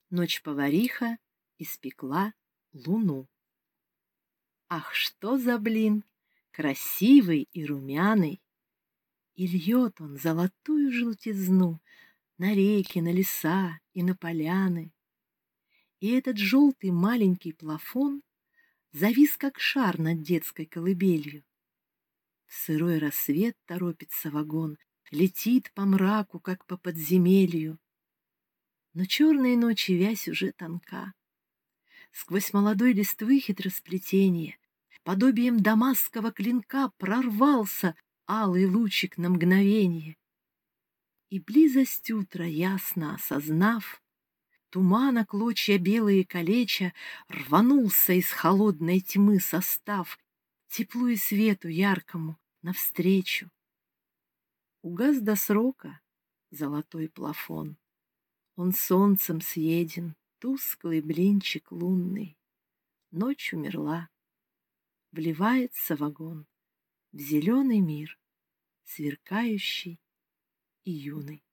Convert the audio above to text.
Ночь-повариха испекла луну. Ах, что за блин! Красивый и румяный! И льет он золотую желтизну на реки, на леса и на поляны. И этот желтый маленький плафон завис, как шар над детской колыбелью. В сырой рассвет торопится вагон, летит по мраку, как по подземелью. Но черной ночи вязь уже тонка. Сквозь молодой листвы хитросплетение, подобием дамасского клинка, прорвался алый лучик на мгновенье. И близость утра, ясно осознав, тумана клочья белые калеча, рванулся из холодной тьмы состав, теплу и свету яркому навстречу. Угас до срока золотой плафон. Он солнцем съеден, тусклый блинчик лунный. Ночь умерла. Вливается вагон в зеленый мир, сверкающий и юный.